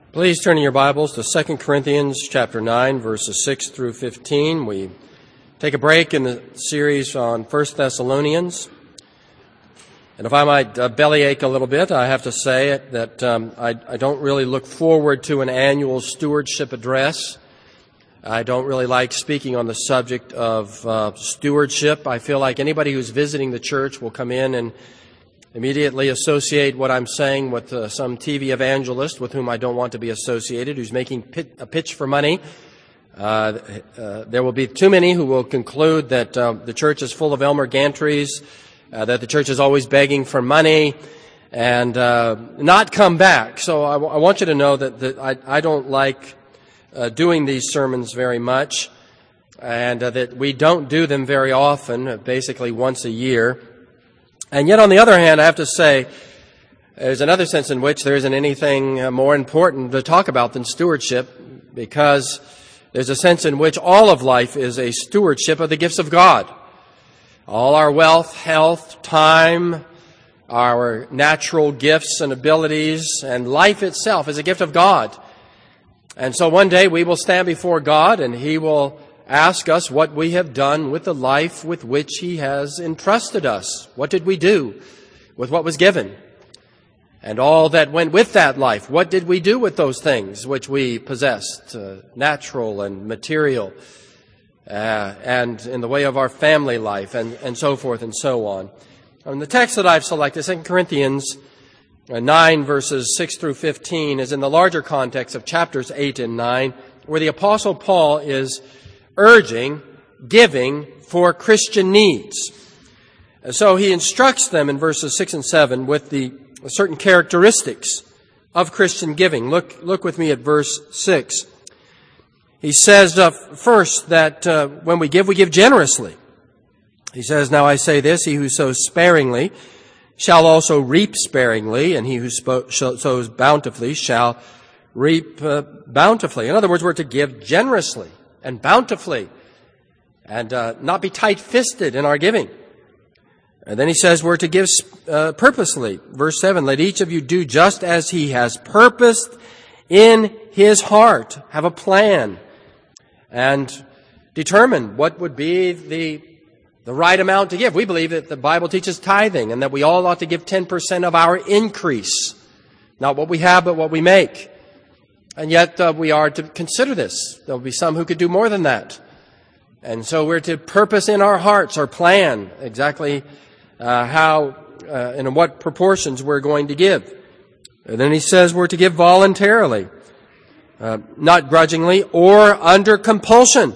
Please turn in your Bibles to 2 Corinthians chapter 9, verses 6 through 15. We take a break in the series on 1 Thessalonians. And if I might bellyache a little bit, I have to say that I don't really look forward to an annual stewardship address. I don't really like speaking on the subject of stewardship. I feel like anybody who's visiting the church will come in and immediately associate what I'm saying with some TV evangelist with whom I don't want to be associated, who's making a pitch for money. There will be too many who will conclude that the church is full of Elmer Gantrys, that the church is always begging for money, and not come back. So I want you to know that I don't like doing these sermons very much, and that we don't do them very often, basically once a year. And yet, on the other hand, I have to say, there's another sense in which there isn't anything more important to talk about than stewardship, because there's a sense in which all of life is a stewardship of the gifts of God. All our wealth, health, time, our natural gifts and abilities, and life itself is a gift of God. And so one day we will stand before God, and He will ask us what we have done with the life with which He has entrusted us. What did we do with what was given? And all that went with that life. What did we do with those things which we possessed, natural and material, and in the way of our family life, and so forth and so on. And the text that I've selected, 2 Corinthians 9, verses 6 through 15, is in the larger context of chapters 8 and 9, where the Apostle Paul is urging giving for Christian needs. And so he instructs them in verses 6 and 7 with the certain characteristics of Christian giving. Look with me at verse 6. He says first that when we give generously. He says, "Now I say this, he who sows sparingly shall also reap sparingly, and he who sows bountifully shall reap bountifully." In other words, we're to give generously and bountifully, and not be tight-fisted in our giving. And then he says we're to give purposely. Verse 7, "Let each of you do just as he has purposed in his heart." Have a plan and determine what would be the right amount to give. We believe that the Bible teaches tithing, and that we all ought to give 10% of our increase. Not what we have, but what we make. And yet we are to consider this. There will be some who could do more than that. And so we're to purpose in our hearts or plan exactly how and in what proportions we're going to give. And then he says we're to give voluntarily, not grudgingly or under compulsion.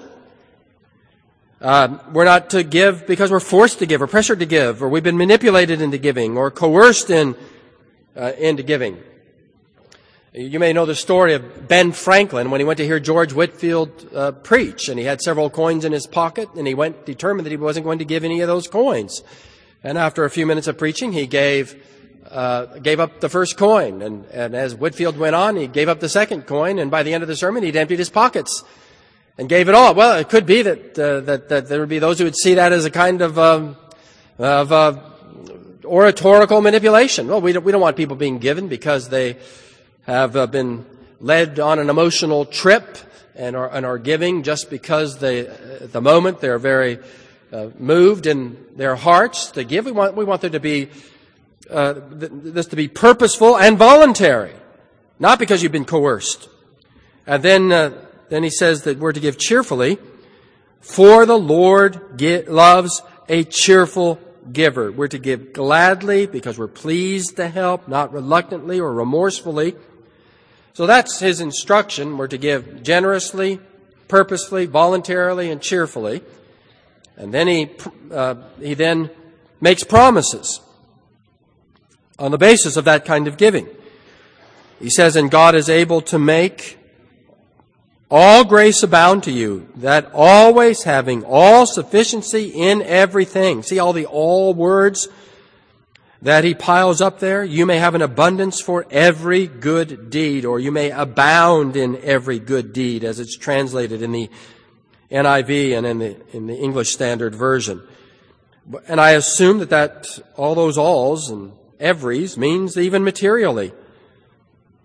We're not to give because we're forced to give or pressured to give, or we've been manipulated into giving or coerced into giving. You may know the story of Ben Franklin when he went to hear George Whitefield preach, and he had several coins in his pocket, and he went determined that he wasn't going to give any of those coins. And after a few minutes of preaching, he gave up the first coin, and as Whitefield went on, he gave up the second coin, and by the end of the sermon, he'd emptied his pockets and gave it all. Well, it could be that there would be those who would see that as a kind of oratorical manipulation. Well, we don't want people being given because they have been led on an emotional trip and are giving just because at the moment they're very moved in their hearts to give. We want there to be this to be purposeful and voluntary, not because you've been coerced. And then he says that we're to give cheerfully, for the Lord loves a cheerful giver. We're to give gladly because we're pleased to help, not reluctantly or remorsefully. So that's his instruction. We're to give generously, purposefully, voluntarily, and cheerfully. And then he then makes promises on the basis of that kind of giving. He says, "And God is able to make all grace abound to you, that always having all sufficiency in everything." See all the all words that he piles up there? "You may have an abundance for every good deed," or "you may abound in every good deed," as it's translated in the NIV and in the English Standard Version. And I assume that all those alls and everys means even materially.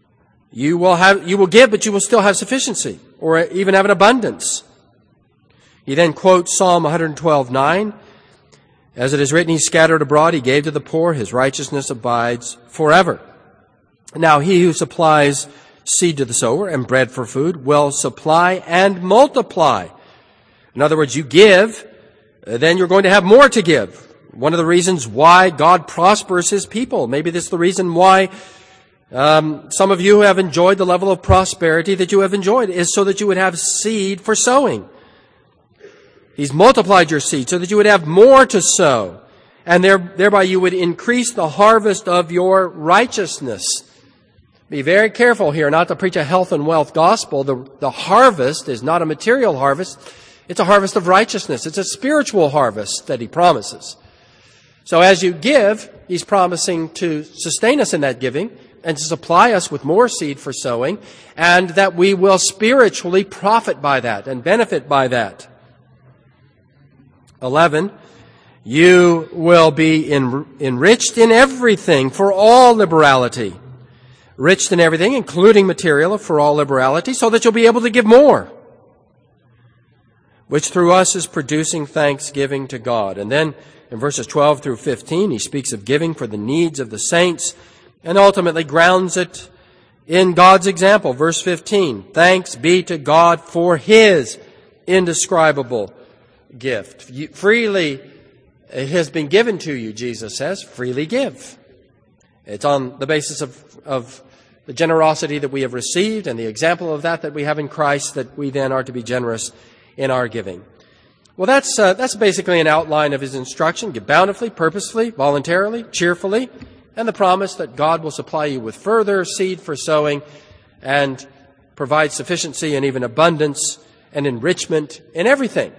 You will give, but you will still have sufficiency, or even have an abundance. He then quotes Psalm 112:9. As it is written, he scattered abroad, he gave to the poor, his righteousness abides forever. Now he who supplies seed to the sower and bread for food will supply and multiply. In other words, you give, then you're going to have more to give. One of the reasons why God prospers his people. Maybe this is the reason why some of you who have enjoyed the level of prosperity that you have enjoyed is so that you would have seed for sowing. He's multiplied your seed so that you would have more to sow, and thereby you would increase the harvest of your righteousness. Be very careful here not to preach a health and wealth gospel. The harvest is not a material harvest. It's a harvest of righteousness. It's a spiritual harvest that he promises. So as you give, he's promising to sustain us in that giving and to supply us with more seed for sowing, and that we will spiritually profit by that and benefit by that. 11, you will be enriched in everything for all liberality. Rich in everything, including material, for all liberality, so that you'll be able to give more, which through us is producing thanksgiving to God. And then in verses 12 through 15, he speaks of giving for the needs of the saints and ultimately grounds it in God's example. Verse 15, thanks be to God for his indescribable gift. Freely it has been given to you, Jesus says, freely give. It's on the basis of the generosity that we have received and the example of that we have in Christ that we then are to be generous in our giving. Well, that's basically an outline of his instruction. Give bountifully, purposefully, voluntarily, cheerfully, and the promise that God will supply you with further seed for sowing and provide sufficiency and even abundance and enrichment in everything.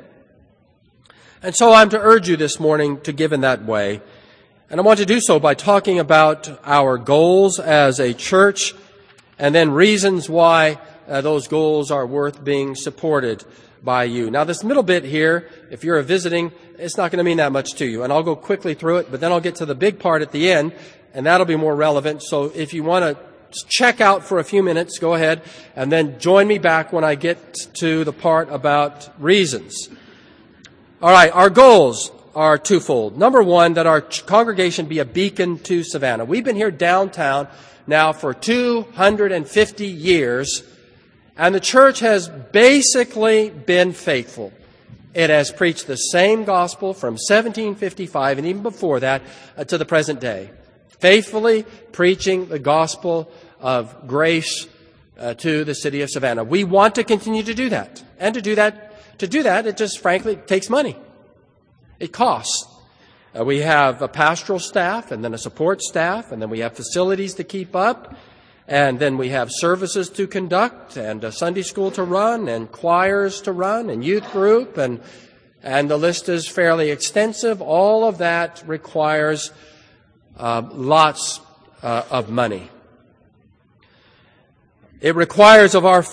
And so I'm to urge you this morning to give in that way. And I want to do so by talking about our goals as a church and then reasons why those goals are worth being supported by you. Now, this middle bit here, if you're visiting, it's not going to mean that much to you. And I'll go quickly through it, but then I'll get to the big part at the end, and that'll be more relevant. So if you want to check out for a few minutes, go ahead, and then join me back when I get to the part about reasons. All right, our goals are twofold. Number one, that our congregation be a beacon to Savannah. We've been here downtown now for 250 years, and the church has basically been faithful. It has preached the same gospel from 1755 and even before that to the present day. Faithfully preaching the gospel of grace to the city of Savannah. We want to continue to do that. And to do that, it just frankly takes money. It costs. We have a pastoral staff and then a support staff, and then we have facilities to keep up, and then we have services to conduct, and a Sunday school to run, and choirs to run, and youth group, and the list is fairly extensive. All of that requires lots of money. It requires of our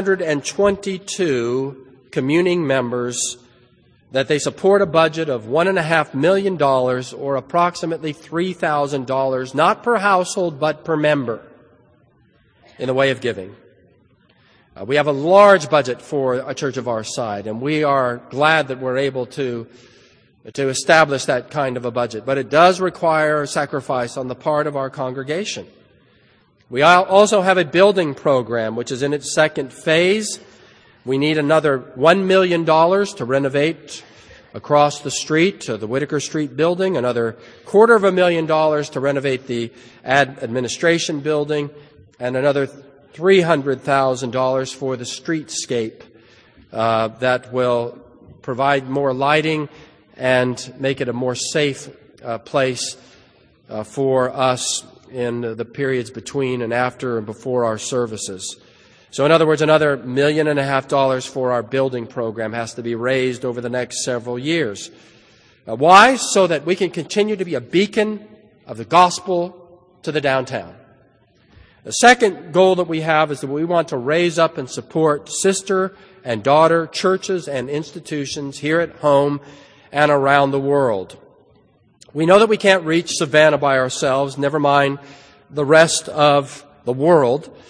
522 communing members that they support a budget of $1.5 million or approximately $3,000, not per household, but per member, in the way of giving. We have a large budget for a church of our size, and we are glad that we're able to establish that kind of a budget. But it does require sacrifice on the part of our congregation. We also have a building program, which is in its second phase. We need another $1 million to renovate across the street to the Whitaker Street building, another $250,000 to renovate the administration building, and another $300,000 for the streetscape that will provide more lighting and make it a more safe place for us in the periods between and after and before our services. So in other words, another $1.5 million for our building program has to be raised over the next several years. Why? So that we can continue to be a beacon of the gospel to the downtown. The second goal that we have is that we want to raise up and support sister and daughter churches and institutions here at home and around the world. We know that we can't reach Savannah by ourselves, never mind the rest of the world.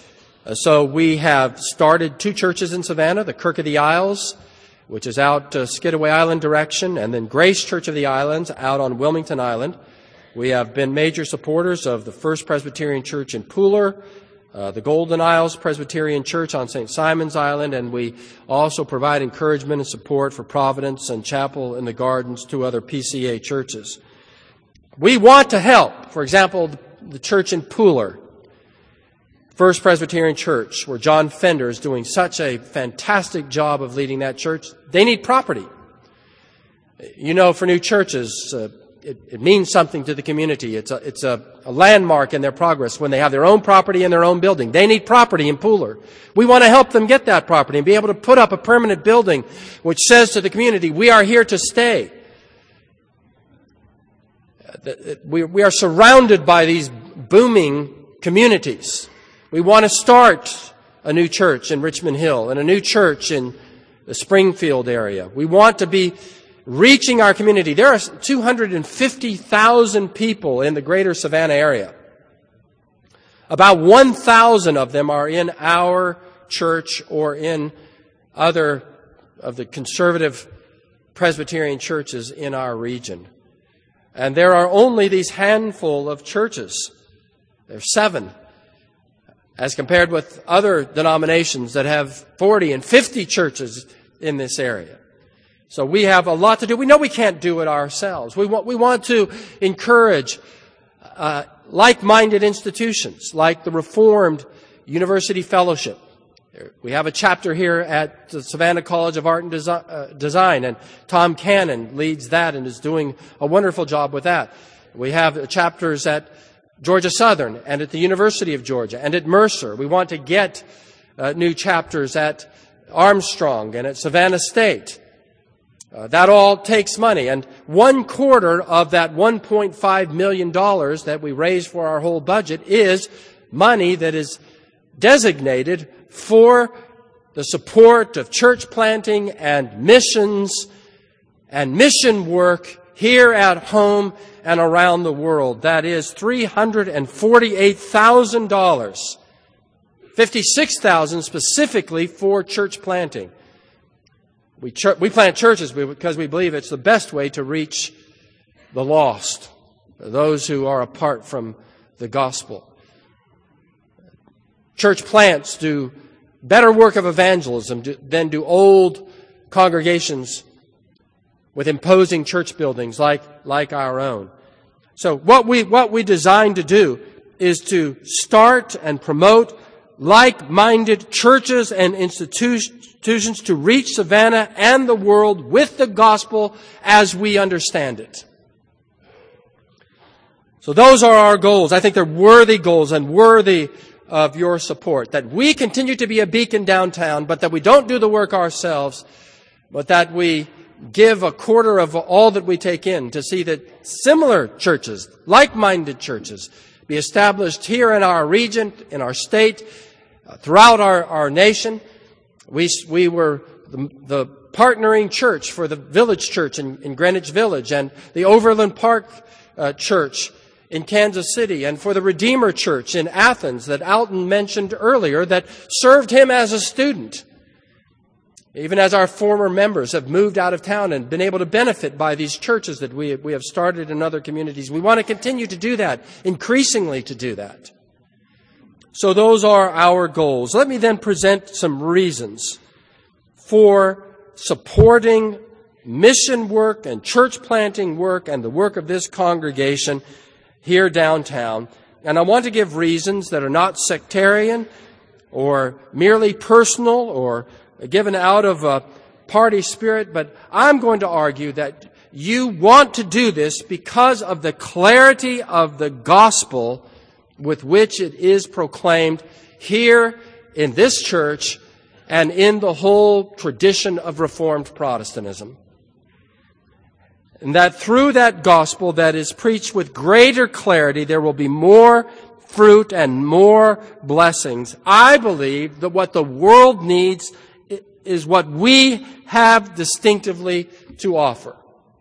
So we have started 2 churches in Savannah, the Kirk of the Isles, which is out Skidaway Island direction, and then Grace Church of the Islands out on Wilmington Island. We have been major supporters of the First Presbyterian Church in Pooler, the Golden Isles Presbyterian Church on St. Simon's Island, and we also provide encouragement and support for Providence and Chapel in the Gardens, 2 other PCA churches. We want to help. For example, the church in Pooler, First Presbyterian Church, where John Fender is doing such a fantastic job of leading that church. They need property. You know, for new churches, it means something to the community. It's a landmark in their progress when they have their own property and their own building. They need property in Pooler. We want to help them get that property and be able to put up a permanent building which says to the community, we are here to stay. We are surrounded by these booming communities. We want to start a new church in Richmond Hill and a new church in the Springfield area. We want to be reaching our community. There are 250,000 people in the greater Savannah area. About 1,000 of them are in our church or in other of the conservative Presbyterian churches in our region. And there are only these handful of churches. There are 7. As compared with other denominations that have 40 and 50 churches in this area. So we have a lot to do. We know we can't do it ourselves. We want to encourage like-minded institutions like the Reformed University Fellowship. We have a chapter here at the Savannah College of Art and Design, and Tom Cannon leads that and is doing a wonderful job with that. We have chapters at Georgia Southern and at the University of Georgia and at Mercer. We want to get new chapters at Armstrong and at Savannah State. That all takes money, and 1/4 of that $1.5 million that we raise for our whole budget is money that is designated for the support of church planting and missions and mission work here at home and around the world. That is $348,000, $56,000 specifically for church planting. We plant churches because we believe it's the best way to reach the lost, those who are apart from the gospel. Church plants do better work of evangelism than do old congregations with imposing church buildings like our own. So what we designed to do is to start and promote like-minded churches and institutions to reach Savannah and the world with the gospel as we understand it. So those are our goals. I think they're worthy goals and worthy of your support. That we continue to be a beacon downtown, but that we don't do the work ourselves, but that we give 1/4 of all that we take in to see that similar churches, like-minded churches, be established here in our region, in our state, throughout our nation. We were the partnering church for the Village Church in Greenwich Village and the Overland Park Church in Kansas City and for the Redeemer Church in Athens that Alton mentioned earlier that served him as a student. Even as our former members have moved out of town and been able to benefit by these churches that we have started in other communities. We want to continue to do that, increasingly to do that. So those are our goals. Let me then present some reasons for supporting mission work and church planting work and the work of this congregation here downtown. And I want to give reasons that are not sectarian or merely personal or given out of a party spirit, but I'm going to argue that you want to do this because of the clarity of the gospel with which it is proclaimed here in this church and in the whole tradition of Reformed Protestantism. And that through that gospel that is preached with greater clarity, there will be more fruit and more blessings. I believe that what the world needs is what we have distinctively to offer.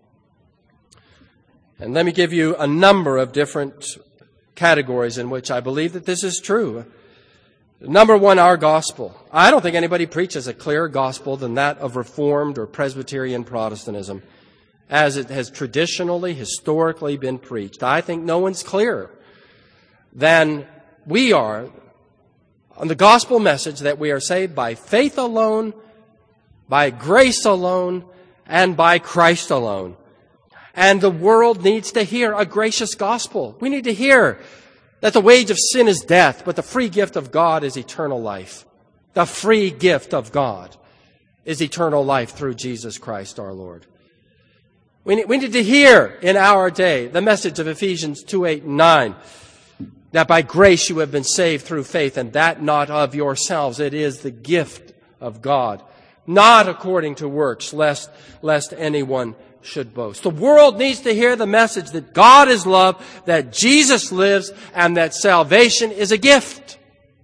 And let me give you a number of different categories in which I believe that this is true. Number one, our gospel. I don't think anybody preaches a clearer gospel than that of Reformed or Presbyterian Protestantism, as it has traditionally, historically been preached. I think no one's clearer than we are on the gospel message that we are saved by faith alone, by grace alone, and by Christ alone. And the world needs to hear a gracious gospel. We need to hear that the wage of sin is death, but the free gift of God is eternal life. The free gift of God is eternal life through Jesus Christ our Lord. We need to hear in our day the message of Ephesians 2:8 and 9, that by grace you have been saved through faith, and that not of yourselves. It is the gift of God, not according to works, lest anyone should boast. The world needs to hear the message that God is love, that Jesus lives, and that salvation is a gift.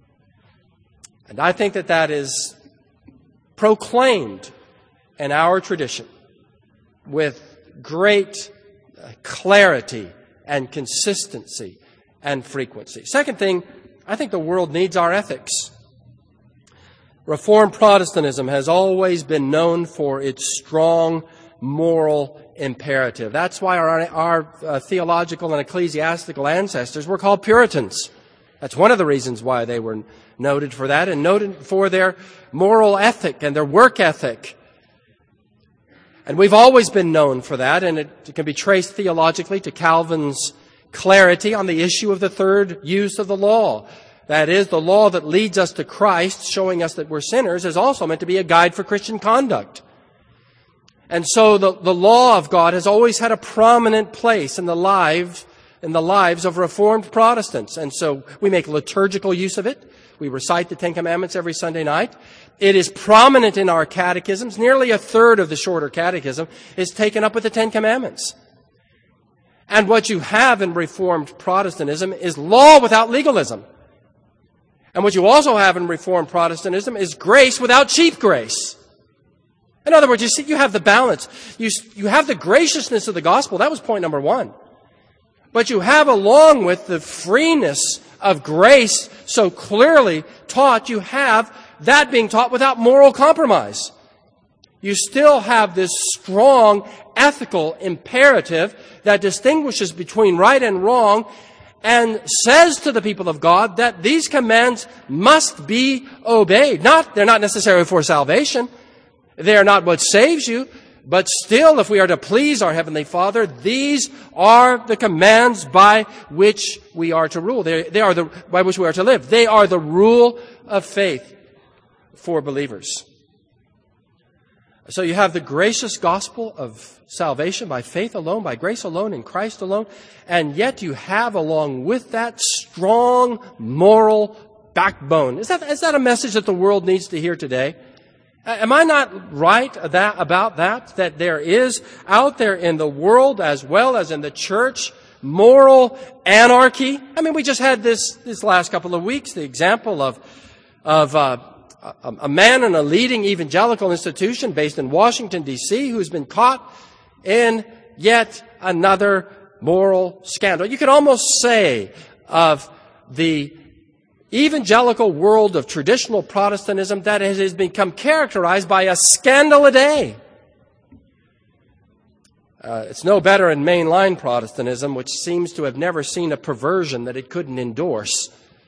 And I think that is proclaimed in our tradition with great clarity and consistency and frequency. Second thing, I think the world needs our ethics. Reformed Protestantism has always been known for its strong moral imperative. That's why our theological and ecclesiastical ancestors were called Puritans. That's one of the reasons why they were noted for that, and noted for their moral ethic and their work ethic. And we've always been known for that, and it can be traced theologically to Calvin's clarity on the issue of the third use of the law. That is, the law that leads us to Christ, showing us that we're sinners, is also meant to be a guide for Christian conduct. And so the law of God has always had a prominent place in the lives of Reformed Protestants. And so we make liturgical use of it. We recite the Ten Commandments every Sunday night. It is prominent in our catechisms. Nearly a third of the shorter catechism is taken up with the Ten Commandments. And what you have in Reformed Protestantism is law without legalism. And what you also have in Reformed Protestantism is grace without cheap grace. In other words, you have the balance. You have the graciousness of the gospel. That was point number one. But you have, along with the freeness of grace so clearly taught, you have that being taught without moral compromise. You still have this strong ethical imperative that distinguishes between right and wrong and says to the people of God that these commands must be obeyed. They're not necessary for salvation. They are not what saves you, but still, if we are to please our Heavenly Father, these are the commands by which we are to rule. They are by which we are to live. They are the rule of faith for believers. So you have the gracious gospel of salvation by faith alone, by grace alone, in Christ alone, and yet you have along with that strong moral backbone. Is that a message that the world needs to hear today? Am I not right about that? That there is out there in the world as well as in the church moral anarchy? I mean, we just had this last couple of weeks, the example of a man in a leading evangelical institution based in Washington, D.C., who's been caught in yet another moral scandal. You could almost say of the evangelical world of traditional Protestantism that it has become characterized by a scandal a day. It's no better in mainline Protestantism, which seems to have never seen a perversion that it couldn't endorse.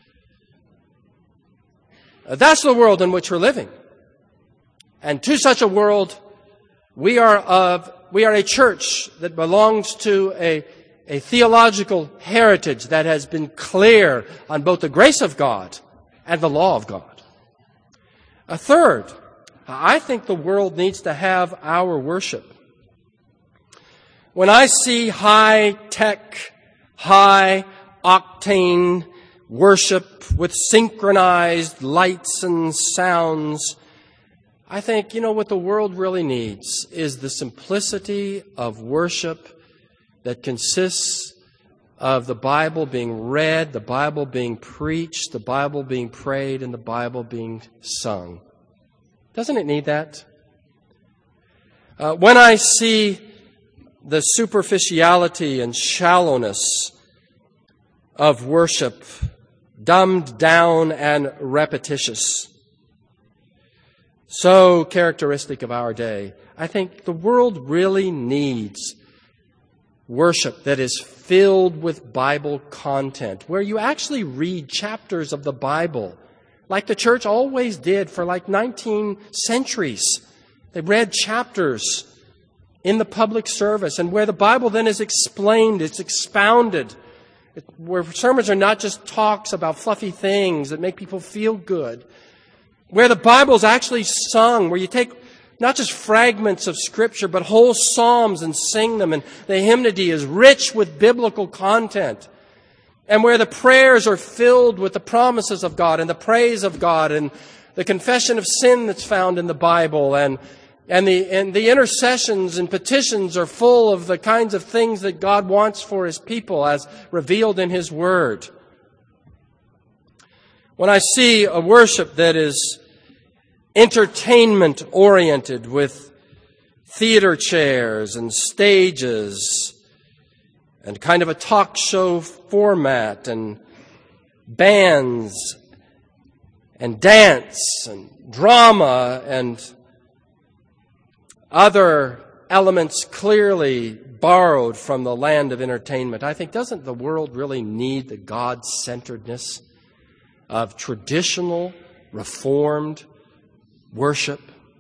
That's the world in which we're living. And to such a world, we are a church that belongs to a theological heritage that has been clear on both the grace of God and the law of God. A third, I think the world needs to have our worship. When I see high-tech, high-octane worship with synchronized lights and sounds, I think, what the world really needs is the simplicity of worship that consists of the Bible being read, the Bible being preached, the Bible being prayed, and the Bible being sung. Doesn't it need that? When I see the superficiality and shallowness of worship dumbed down and repetitious. So characteristic of our day. I think the world really needs worship that is filled with Bible content, where you actually read chapters of the Bible, like the church always did for like 19 centuries. They read chapters in the public service, and where the Bible then is explained, it's expounded, where sermons are not just talks about fluffy things that make people feel good, where the Bible is actually sung, where you take not just fragments of Scripture, but whole psalms and sing them, and the hymnody is rich with biblical content, and where the prayers are filled with the promises of God and the praise of God and the confession of sin that's found in the Bible, and the intercessions and petitions are full of the kinds of things that God wants for His people as revealed in His Word. When I see a worship that is entertainment-oriented with theater chairs and stages and kind of a talk show format and bands and dance and drama and other elements clearly borrowed from the land of entertainment, I think, doesn't the world really need the God-centeredness of traditional, Reformed worship?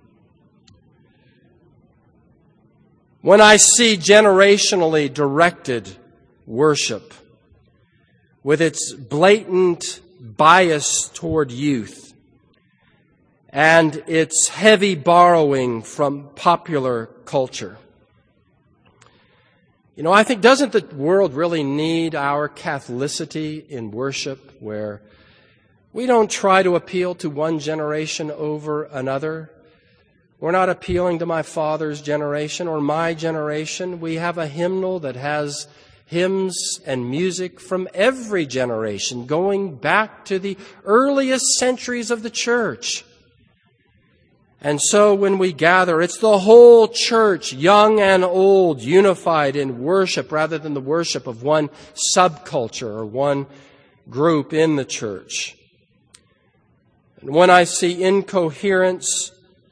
When I see generationally directed worship with its blatant bias toward youth and its heavy borrowing from popular culture, I think, doesn't the world really need our Catholicity in worship, where we don't try to appeal to one generation over another? We're not appealing to my father's generation or my generation. We have a hymnal that has hymns and music from every generation, going back to the earliest centuries of the church. And so when we gather, it's the whole church, young and old, unified in worship rather than the worship of one subculture or one group in the church. And when I see incoherence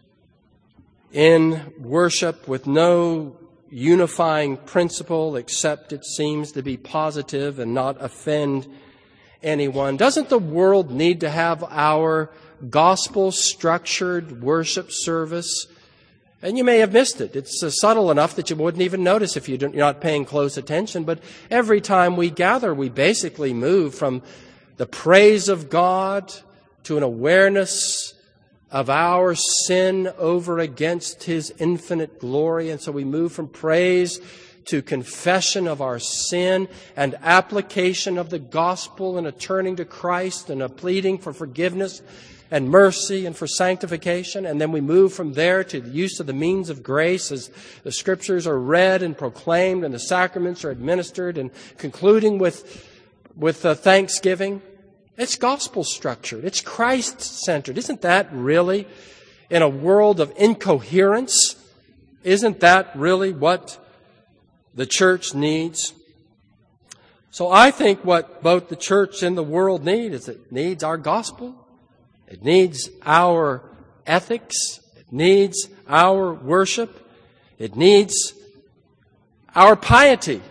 in worship with no unifying principle except it seems to be positive and not offend anyone, doesn't the world need to have our gospel-structured worship service? And you may have missed it. It's subtle enough that you wouldn't even notice if you're not paying close attention. But every time we gather, we basically move from the praise of God to an awareness of our sin over against His infinite glory. And so we move from praise to confession of our sin and application of the gospel and a turning to Christ and a pleading for forgiveness and mercy and for sanctification. And then we move from there to the use of the means of grace as the Scriptures are read and proclaimed and the sacraments are administered, and concluding with thanksgiving. It's gospel-structured. It's Christ-centered. Isn't that really, in a world of incoherence, isn't that really what the church needs? So I think what both the church and the world need is it needs our gospel. It needs our ethics. It needs our worship. It needs our piety.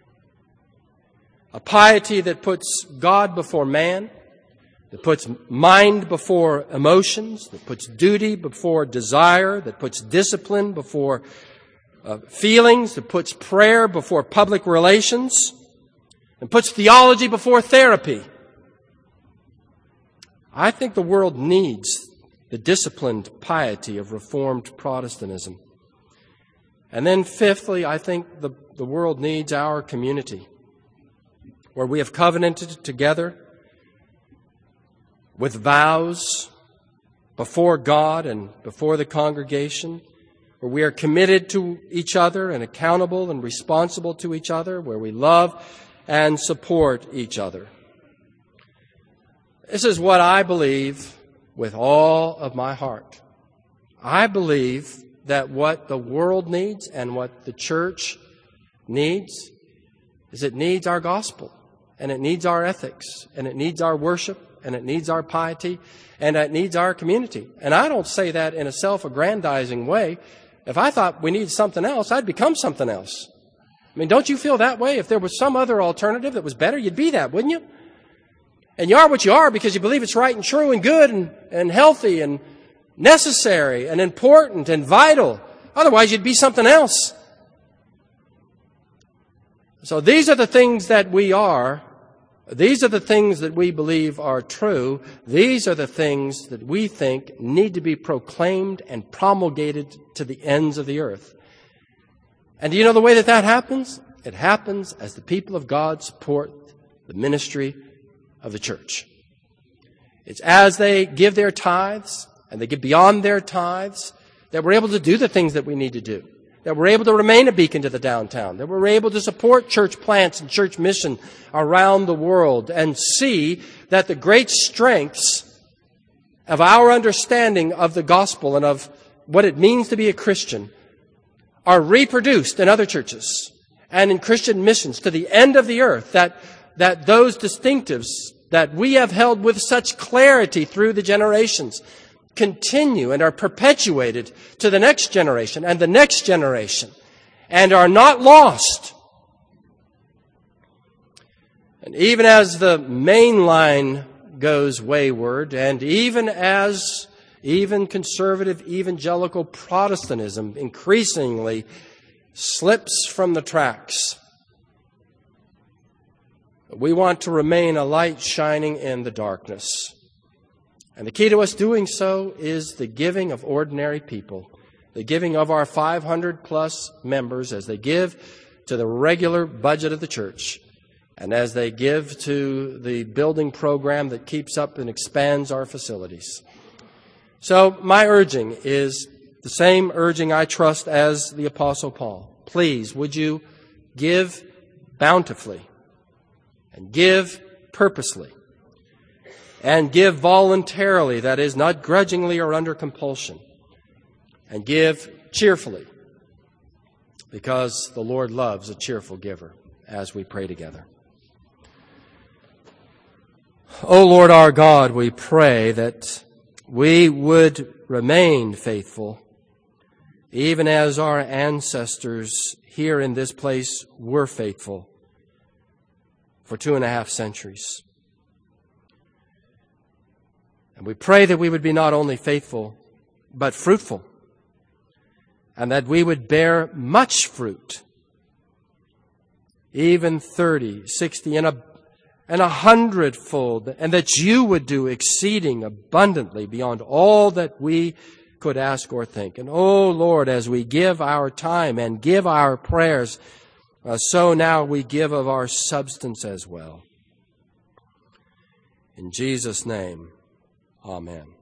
A piety that puts God before man, that puts mind before emotions, that puts duty before desire, that puts discipline before feelings, that puts prayer before public relations, and puts theology before therapy. I think the world needs the disciplined piety of Reformed Protestantism. And then fifthly, I think the world needs our community, where we have covenanted together with vows before God and before the congregation, where we are committed to each other and accountable and responsible to each other, where we love and support each other. This is what I believe with all of my heart. I believe that what the world needs and what the church needs is it needs our gospel. and it needs our ethics, and it needs our worship, and it needs our piety, and it needs our community. And I don't say that in a self-aggrandizing way. If I thought we needed something else, I'd become something else. I mean, don't you feel that way? If there was some other alternative that was better, you'd be that, wouldn't you? And you are what you are because you believe it's right and true and good and healthy and necessary and important and vital. Otherwise, you'd be something else. So these are the things that we are. These are the things that we believe are true. These are the things that we think need to be proclaimed and promulgated to the ends of the earth. And do you know the way that happens? It happens as the people of God support the ministry of the church. It's as they give their tithes and they give beyond their tithes that we're able to do the things that we need to do. That we're able to remain a beacon to the downtown, that we're able to support church plants and church mission around the world and see that the great strengths of our understanding of the gospel and of what it means to be a Christian are reproduced in other churches and in Christian missions to the end of the earth, that those distinctives that we have held with such clarity through the generations continue and are perpetuated to the next generation and the next generation and are not lost. And even as the main line goes wayward, and even as conservative evangelical Protestantism increasingly slips from the tracks, we want to remain a light shining in the darkness. And the key to us doing so is the giving of ordinary people, the giving of our 500 plus members as they give to the regular budget of the church and as they give to the building program that keeps up and expands our facilities. So my urging is the same urging, I trust, as the Apostle Paul. Please, would you give bountifully and give purposely and give voluntarily, that is, not grudgingly or under compulsion, and give cheerfully, because the Lord loves a cheerful giver, as we pray together. O Lord our God, we pray that we would remain faithful, even as our ancestors here in this place were faithful for 2.5 centuries. And we pray that we would be not only faithful, but fruitful, and that we would bear much fruit, even 30, 60, and 100-fold, and that you would do exceeding abundantly beyond all that we could ask or think. And, oh Lord, as we give our time and give our prayers, so now we give of our substance as well. In Jesus' name, amen.